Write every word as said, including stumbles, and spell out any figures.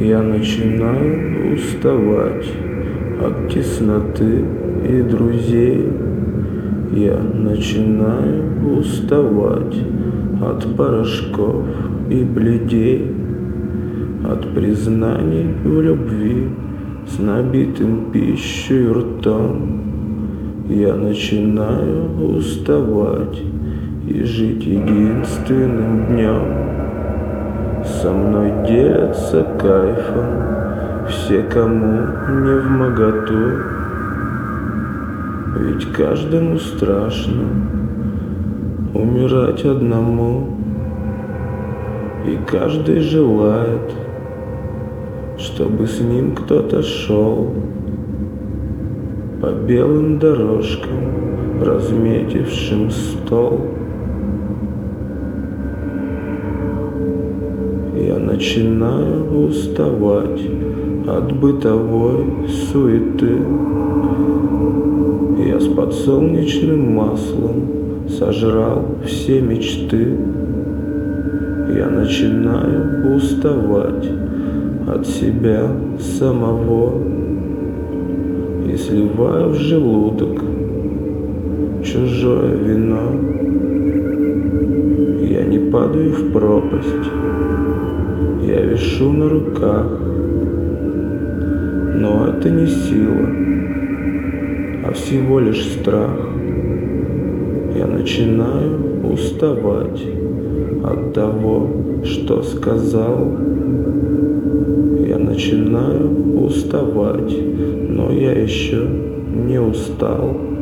Я начинаю уставать от тесноты и друзей. Я начинаю уставать от порошков и бледей, от признаний в любви с набитым пищей ртом. Я начинаю уставать и жить единственным днем. Со мной делятся кайфом все, кому не вмоготу. Ведь каждому страшно умирать одному, и каждый желает, чтобы с ним кто-то шел по белым дорожкам, разметившим стол. Я начинаю уставать от бытовой суеты. Я с подсолнечным маслом сожрал все мечты. Я начинаю уставать от себя самого и сливаю в желудок чужое вино. Я не падаю в пропасть, я вишу на руках, но это не сила, а всего лишь страх. Я начинаю уставать от того, что сказал. Я начинаю уставать, но я еще не устал.